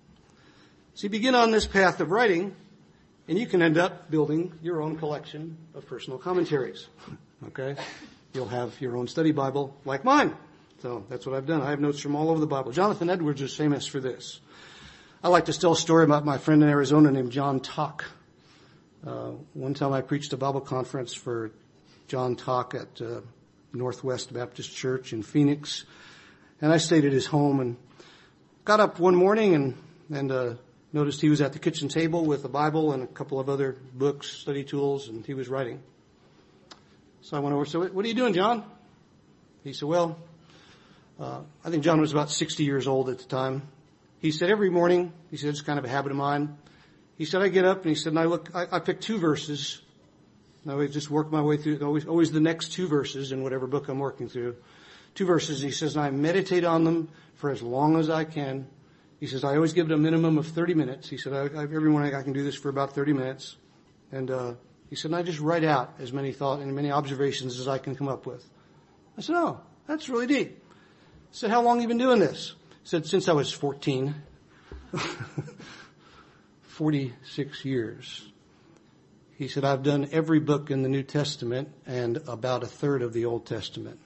So you begin on this path of writing, and you can end up building your own collection of personal commentaries. Okay? You'll have your own study Bible like mine. So that's what I've done. I have notes from all over the Bible. Jonathan Edwards is famous for this. I like to tell a story about my friend in Arizona named John Tock. Uh, one time I preached a Bible conference for John Tock at uh, Northwest Baptist Church in Phoenix. And I stayed at his home and got up one morning and, and uh, noticed he was at the kitchen table with a Bible and a couple of other books, study tools, and he was writing. So I went over, so what are you doing, John? He said, well, uh, I think John was about sixty years old at the time. He said, every morning, he said, it's kind of a habit of mine. He said, I get up, and he said, and I look, I, I pick two verses. And I would just work my way through, always, always the next two verses in whatever book I'm working through. Two verses, he says, and I meditate on them for as long as I can. He says, I always give it a minimum of thirty minutes. He said, I, I, every morning I can do this for about thirty minutes. And, uh, he said, and I just write out as many thoughts and many observations as I can come up with. I said, oh, that's really deep. He said, how long have you been doing this? He said, since I was fourteen. forty-six years. He said, I've done every book in the New Testament and about a third of the Old Testament.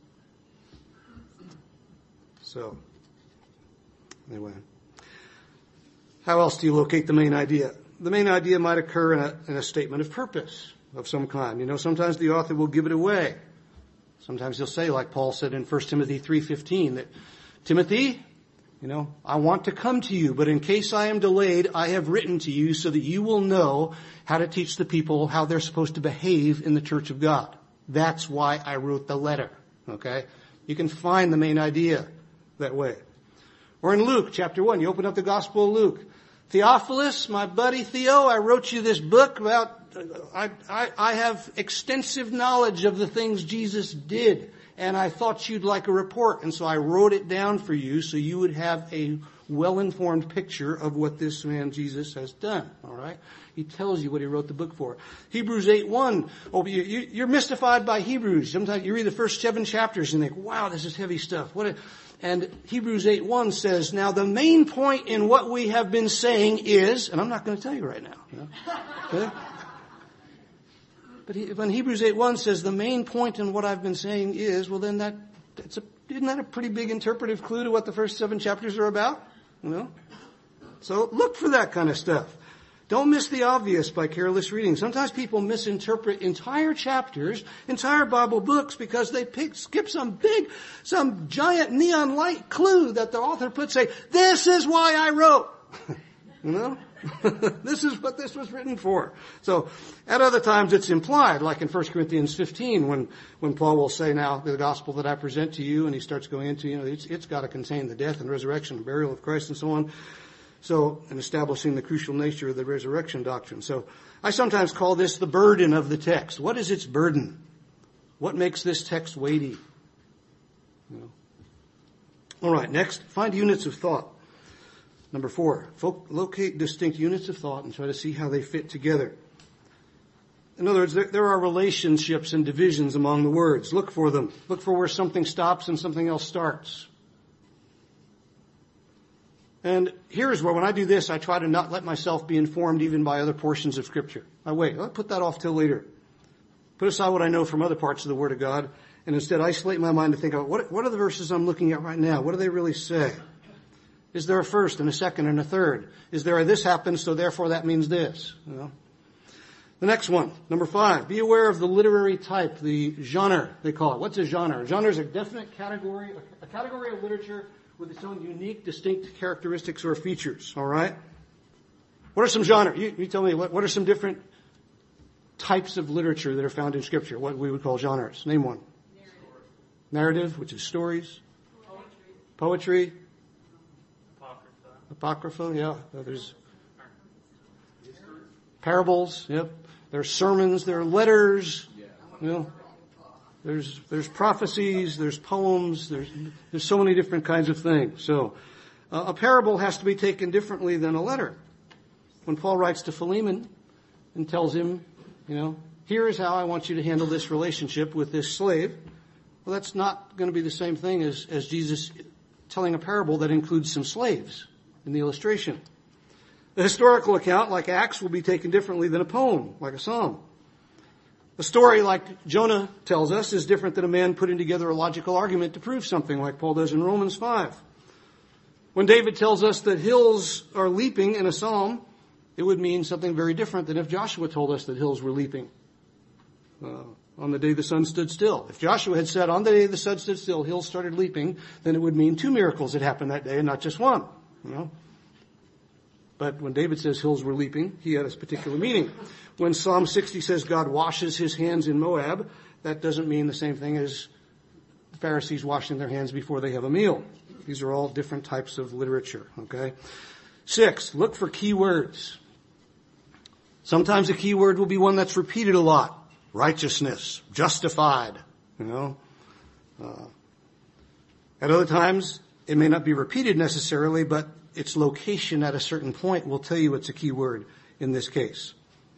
So, anyway. How else do you locate the main idea? The main idea might occur in a, in a statement of purpose of some kind. You know, sometimes the author will give it away. Sometimes he'll say, like Paul said in First Timothy three fifteen, that, Timothy, you know, I want to come to you, but in case I am delayed, I have written to you so that you will know how to teach the people how they're supposed to behave in the church of God. That's why I wrote the letter. Okay? You can find the main idea that way. Or in Luke chapter one, you open up the Gospel of Luke. Theophilus, my buddy Theo, I wrote you this book about, I, I, I have extensive knowledge of the things Jesus did. And I thought you'd like a report, and so I wrote it down for you so you would have a well-informed picture of what this man Jesus has done. All right? He tells you what he wrote the book for. Hebrews eight one. Oh, you, you, you're mystified by Hebrews. Sometimes you read the first seven chapters and think, wow, this is heavy stuff. What? A, and Hebrews eight one says, now the main point in what we have been saying is, and I'm not going to tell you right now. You know? Okay? But he, when Hebrews eight one says the main point in what I've been saying is, well then that, that's a, isn't that a pretty big interpretive clue to what the first seven chapters are about? You know? So look for that kind of stuff. Don't miss the obvious by careless reading. Sometimes people misinterpret entire chapters, entire Bible books, because they pick, skip some big, some giant neon light clue that the author put, say, this is why I wrote. You know? This is what this was written for. So, at other times it's implied, like in First Corinthians fifteen, when, when Paul will say, now, the gospel that I present to you, and he starts going into, you know, it's, it's got to contain the death and resurrection and burial of Christ and so on. So, and establishing the crucial nature of the resurrection doctrine. So, I sometimes call this the burden of the text. What is its burden? What makes this text weighty? You know. All right, next, find units of thought. Number four, fo- locate distinct units of thought and try to see how they fit together. In other words, there, there are relationships and divisions among the words. Look for them. Look for where something stops and something else starts. And here's where, when I do this, I try to not let myself be informed even by other portions of Scripture. I wait. I'll put that off till later. Put aside what I know from other parts of the Word of God, and instead isolate my mind to think about what, what are the verses I'm looking at right now? What do they really say? Is there a first and a second and a third? Is there a this happens, so therefore that means this? You know? The next one, number five, be aware of the literary type, the genre, they call it. What's a genre? A genre is a definite category, a category of literature with its own unique, distinct characteristics or features, all right? What are some genres? You, you tell me, what, what are some different types of literature that are found in Scripture, what we would call genres? Name one. Narrative, Narrative which is stories. Poetry. Poetry. Apocrypha, yeah. There's parables, yep. There's sermons, there are letters, you know. There's, there's prophecies, there's poems, there's, there's so many different kinds of things. So, uh, a parable has to be taken differently than a letter. When Paul writes to Philemon and tells him, you know, here is how I want you to handle this relationship with this slave. Well, that's not going to be the same thing as, as Jesus telling a parable that includes some slaves in the illustration. The historical account, like Acts, will be taken differently than a poem, like a psalm. A story like Jonah tells us is different than a man putting together a logical argument to prove something, like Paul does in Romans five. When David tells us that hills are leaping in a psalm, it would mean something very different than if Joshua told us that hills were leaping uh, on the day the sun stood still. If Joshua had said, on the day the sun stood still, hills started leaping, then it would mean two miracles had happened that day and not just one. You know? But when David says hills were leaping, he had a particular meaning. When Psalm sixty says God washes his hands in Moab, that doesn't mean the same thing as the Pharisees washing their hands before they have a meal. These are all different types of literature, okay? Six, look for key words. Sometimes a key word will be one that's repeated a lot. Righteousness, justified, you know. Uh, at other times, it may not be repeated necessarily, but its location at a certain point will tell you it's a key word in this case.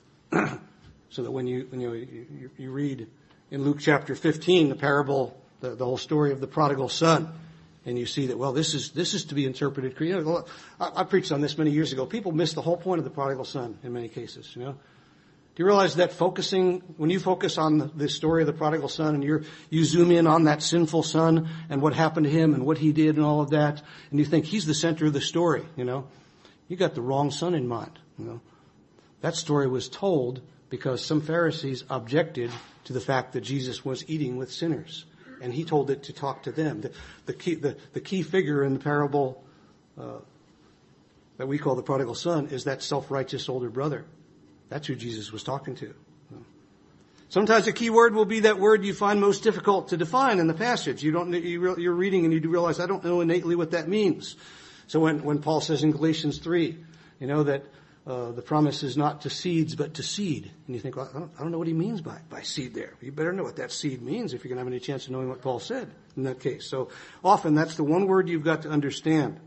So that when you, when you, you, you read in Luke chapter fifteen, the parable, the, the whole story of the prodigal son, and you see that, well, this is, this is to be interpreted. You know, I, I preached on this many years ago. People miss the whole point of the prodigal son in many cases, you know. Do you realize that focusing, when you focus on the, the story of the prodigal son and you're, you zoom in on that sinful son and what happened to him and what he did and all of that, and you think he's the center of the story, you know, you got the wrong son in mind, you know. That story was told because some Pharisees objected to the fact that Jesus was eating with sinners. And he told it to talk to them. The, the key, the, the key figure in the parable, uh, that we call the prodigal son is that self-righteous older brother. That's who Jesus was talking to. Sometimes a key word will be that word you find most difficult to define in the passage. You don't, you, you're reading and you do realize, I don't know innately what that means. So when, when Paul says in Galatians three, you know, that, uh, the promise is not to seeds, but to seed. And you think, well, I don't, I don't know what he means by, by seed there. You better know what that seed means if you're going to have any chance of knowing what Paul said in that case. So often that's the one word you've got to understand.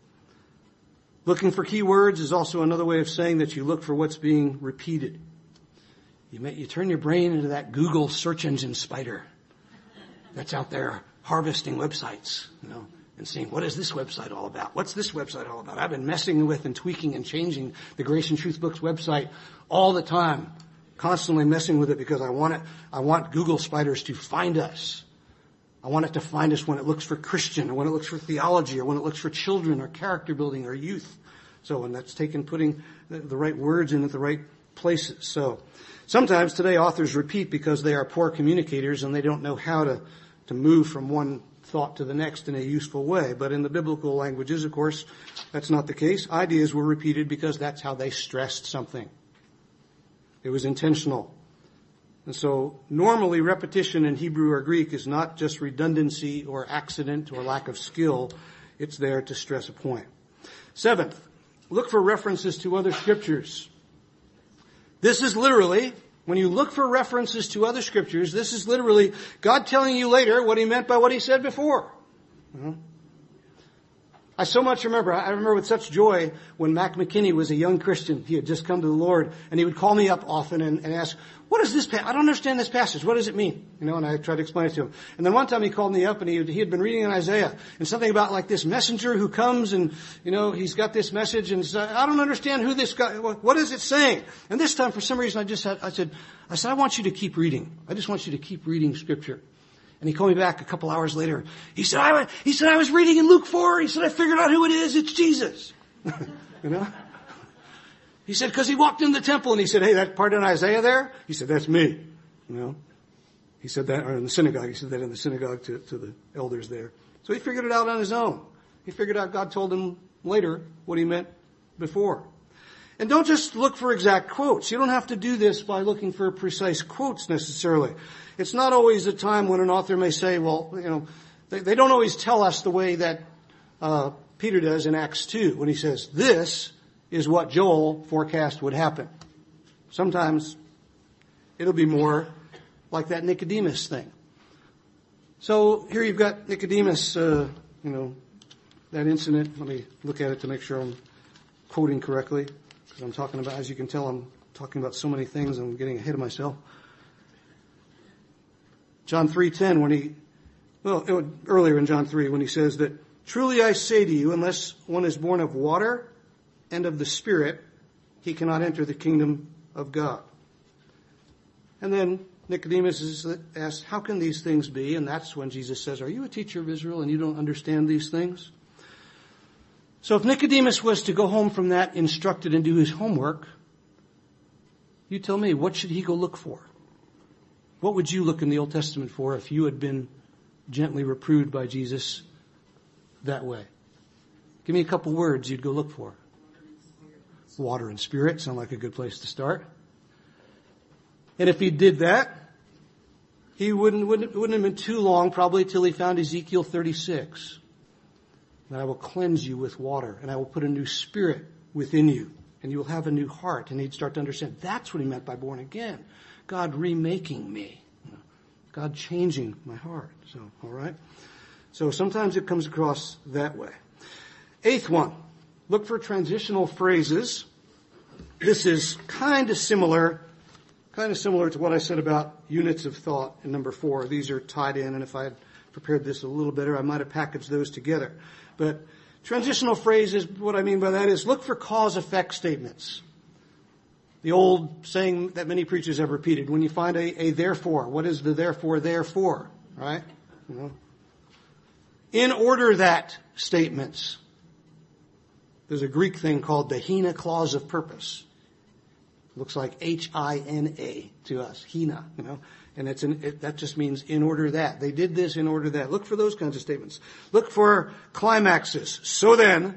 Looking for key words is also another way of saying that you look for what's being repeated. You may, you turn your brain into that Google search engine spider that's out there harvesting websites, you know, and seeing, what is this website all about? What's this website all about? I've been messing with and tweaking and changing the Grace and Truth Books website all the time constantly messing with it because I want it, I want Google spiders to find us. I want it to find us when it looks for Christian, or when it looks for theology, or when it looks for children, or character building, or youth. So, and that's taken putting the, the right words in at the right places. So, sometimes today authors repeat because they are poor communicators and they don't know how to, to move from one thought to the next in a useful way. But in the biblical languages, of course, that's not the case. Ideas were repeated because that's how they stressed something. It was intentional. And so normally repetition in Hebrew or Greek is not just redundancy or accident or lack of skill. It's there to stress a point. Seventh, look for references to other scriptures. This is literally, when you look for references to other scriptures, this is literally God telling you later what he meant by what he said before. Mm-hmm. I so much remember, I remember with such joy when Mac McKinney was a young Christian. He had just come to the Lord, and he would call me up often and, and ask, what is this? Pa- I don't understand this passage. What does it mean? You know, and I tried to explain it to him. And then one time he called me up, and he, he had been reading in Isaiah, and something about like this messenger who comes, and, you know, he's got this message, and said, I don't understand who this guy, what is it saying? And this time, for some reason, I just had, I said, I said, I want you to keep reading. I just want you to keep reading Scripture. And he called me back a couple hours later. He said, I, he said, I was reading in Luke four. He said, I figured out who it is. It's Jesus. You know? He said, because he walked in the temple and he said, hey, that part in Isaiah there? He said, that's me. You know? He said that, or in the synagogue. He said that in the synagogue to, to the elders there. So he figured it out on his own. He figured out God told him later what he meant before. And don't just look for exact quotes. You don't have to do this by looking for precise quotes necessarily. It's not always a time when an author may say, well, you know, they, they don't always tell us the way that uh, Peter does in Acts two when he says, this is what Joel forecast would happen. Sometimes it'll be more like that Nicodemus thing. So here you've got Nicodemus, uh, you know, that incident. Let me look at it to make sure I'm quoting correctly. Because I'm talking about, as you can tell, I'm talking about so many things, I'm getting ahead of myself. John three ten, when he, well, earlier in John three, when he says that, truly I say to you, unless one is born of water and of the Spirit, he cannot enter the kingdom of God. And then Nicodemus is asked, how can these things be? And that's when Jesus says, are you a teacher of Israel and you don't understand these things? So if Nicodemus was to go home from that instructed and do his homework, you tell me, what should he go look for? What would you look in the Old Testament for if you had been gently reproved by Jesus that way? Give me a couple words you'd go look for. Water and Spirit sound like a good place to start. And if he did that, he wouldn't, wouldn't, wouldn't have been too long probably till he found Ezekiel thirty-six. And I will cleanse you with water, and I will put a new spirit within you, and you will have a new heart. And he'd start to understand that's what he meant by born again. God remaking me. God changing my heart. So, all right. So sometimes it comes across that way. Eighth one, look for transitional phrases. This is kind of similar, kind of similar to what I said about units of thought in number four. These are tied in, and if I had prepared this a little better, I might have packaged those together. But transitional phrases, what I mean by that is look for cause-effect statements. The old saying that many preachers have repeated, when you find a, a therefore, what is the therefore there for? Right? You know. In order that statements. There's a Greek thing called the Hina clause of purpose. Looks like H I N A to us. Hina, you know. And it's an, it, that just means in order that. They did this in order that. Look for those kinds of statements. Look for climaxes. So then.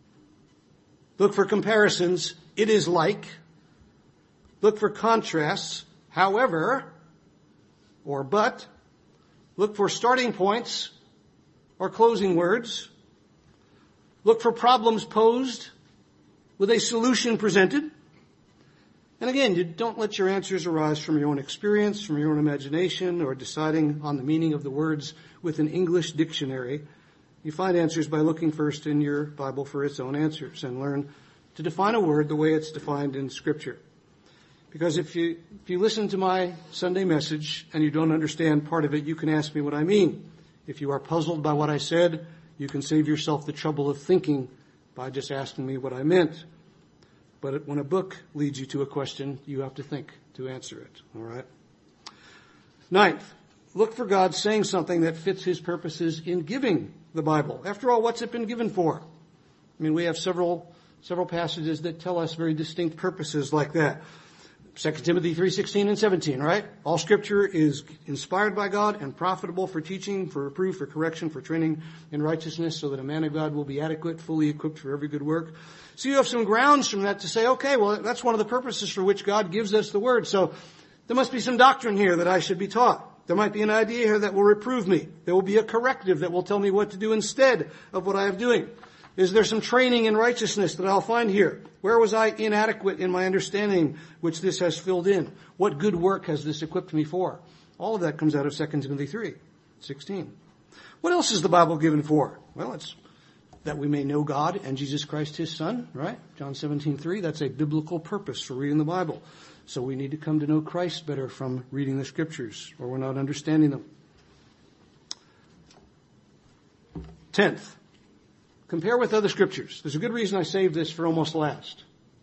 Look for comparisons. It is like. Look for contrasts. However. Or but. Look for starting points or closing words. Look for problems posed with a solution presented. And again, you don't let your answers arise from your own experience, from your own imagination, or deciding on the meaning of the words with an English dictionary. You find answers by looking first in your Bible for its own answers and learn to define a word the way it's defined in Scripture. Because if you, if you listen to my Sunday message and you don't understand part of it, you can ask me what I mean. If you are puzzled by what I said, you can save yourself the trouble of thinking by just asking me what I meant. But when a book leads you to a question, you have to think to answer it. All right? Ninth, look for God saying something that fits his purposes in giving the Bible. After all, what's it been given for? I mean, we have several several passages that tell us very distinct purposes like that. Second Timothy three sixteen and seventeen, right? All scripture is inspired by God and profitable for teaching, for reproof, for correction, for training in righteousness, so that a man of God will be adequate, fully equipped for every good work. So you have some grounds from that to say, okay, well, that's one of the purposes for which God gives us the word. So there must be some doctrine here that I should be taught. There might be an idea here that will reprove me. There will be a corrective that will tell me what to do instead of what I am doing. Is there some training in righteousness that I'll find here? Where was I inadequate in my understanding, which this has filled in? What good work has this equipped me for? All of that comes out of Second Timothy three sixteen. What else is the Bible given for? Well, it's that we may know God and Jesus Christ, his Son, right? John seventeen three, that's a biblical purpose for reading the Bible. So we need to come to know Christ better from reading the Scriptures, or we're not understanding them. Tenth, compare with other Scriptures. There's a good reason I saved this for almost last.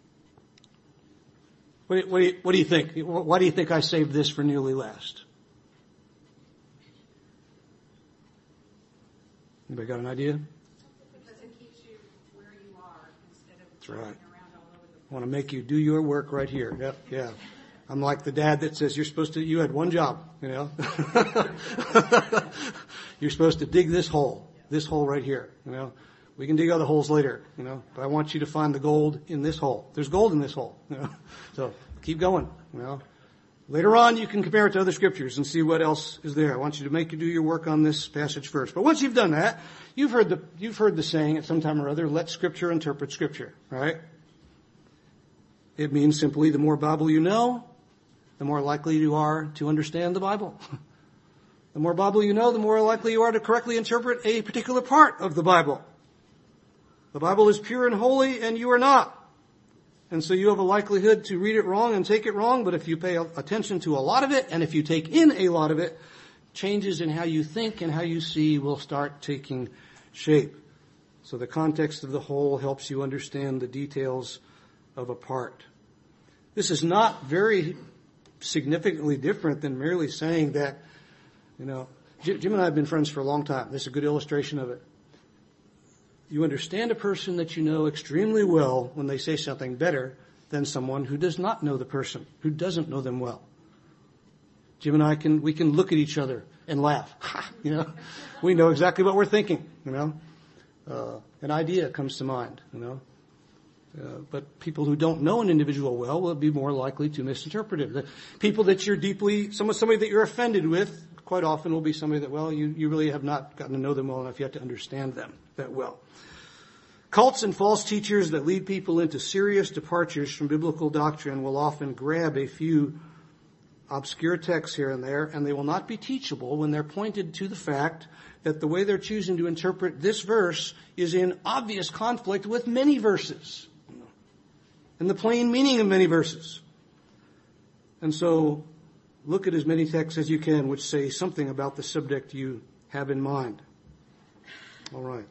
What do you, what do you, what do you think? Why do you think I saved this for nearly last? Anybody got an idea? Because it keeps you where you are instead of That's right. around all over the place. I want to make you do your work right here. Yep, yeah. I'm like the dad that says you're supposed to, you had one job, you know. You're supposed to dig this hole, this hole right here, you know. We can dig other holes later, you know, but I want you to find the gold in this hole. There's gold in this hole, you know. So keep going, you know. Later on, you can compare it to other scriptures and see what else is there. I want you to make you do your work on this passage first. But once you've done that, you've heard the, you've heard the saying at some time or other, let Scripture interpret Scripture, right? It means simply the more Bible you know, the more likely you are to understand the Bible. The more Bible you know, the more likely you are to correctly interpret a particular part of the Bible. The Bible is pure and holy, and you are not. And so you have a likelihood to read it wrong and take it wrong, but if you pay attention to a lot of it, and if you take in a lot of it, changes in how you think and how you see will start taking shape. So the context of the whole helps you understand the details of a part. This is not very significantly different than merely saying that, you know, Jim and I have been friends for a long time. This is a good illustration of it. You understand a person that you know extremely well when they say something better than someone who does not know the person, who doesn't know them well. Jim and I can, we can look at each other and laugh. You know, we know exactly what we're thinking, you know. Uh, an idea comes to mind, you know. Uh, but people who don't know an individual well will be more likely to misinterpret it. The people that you're deeply, someone, somebody that you're offended with, quite often will be somebody that, well, you, you really have not gotten to know them well enough yet to understand them that well. Cults and false teachers that lead people into serious departures from biblical doctrine will often grab a few obscure texts here and there, and they will not be teachable when they're pointed to the fact that the way they're choosing to interpret this verse is in obvious conflict with many verses and the plain meaning of many verses. And so look at as many texts as you can which say something about the subject you have in mind. All right.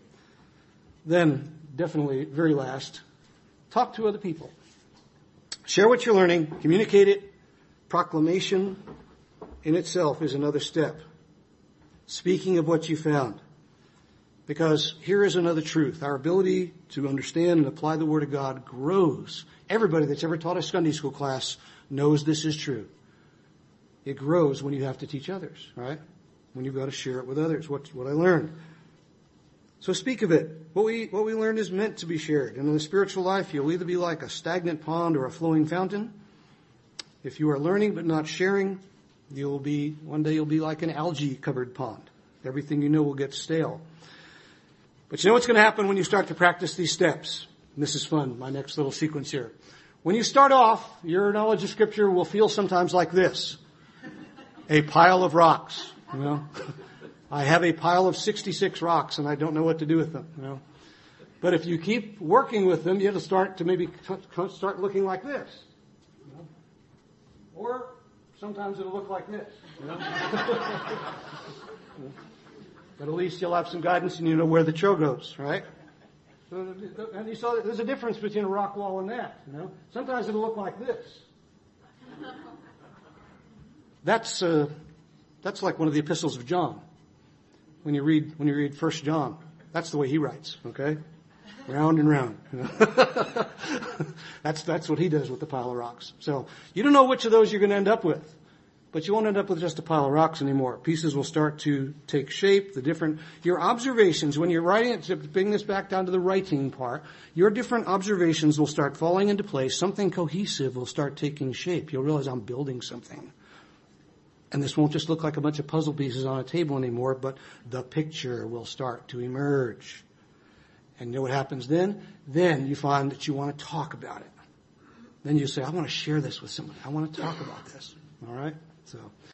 Then, definitely, very last, talk to other people. Share what you're learning, communicate it. Proclamation in itself is another step. Speaking of what you found. Because here is another truth. Our ability to understand and apply the Word of God grows. Everybody that's ever taught a Sunday school class knows this is true. It grows when you have to teach others, right? When you've got to share it with others, what, what I learned. So speak of it. What we, what we learned is meant to be shared. And in the spiritual life, you'll either be like a stagnant pond or a flowing fountain. If you are learning but not sharing, you'll be, one day you'll be like an algae covered pond. Everything you know will get stale. But you know what's going to happen when you start to practice these steps? And this is fun, my next little sequence here. When you start off, your knowledge of Scripture will feel sometimes like this. A pile of rocks, you know. I have a pile of sixty-six rocks and I don't know what to do with them, you know. But if you keep working with them, you'll start to maybe start looking like this. You know? Or sometimes it'll look like this, you know. But at least you'll have some guidance and you know where the trail goes, right? And you saw that there's a difference between a rock wall and that. You know, sometimes it'll look like this. That's uh, that's like one of the epistles of John. When you read when you read First John, that's the way he writes. Okay, round and round. that's that's what he does with the pile of rocks. So you don't know which of those you're going to end up with. But you won't end up with just a pile of rocks anymore. Pieces will start to take shape, the different, your observations, when you're writing it, to bring this back down to the writing part, your different observations will start falling into place. Something cohesive will start taking shape. You'll realize I'm building something. And this won't just look like a bunch of puzzle pieces on a table anymore, but the picture will start to emerge. And you know what happens then? Then you find that you want to talk about it. Then you say, I want to share this with somebody. I want to talk about this. All right? So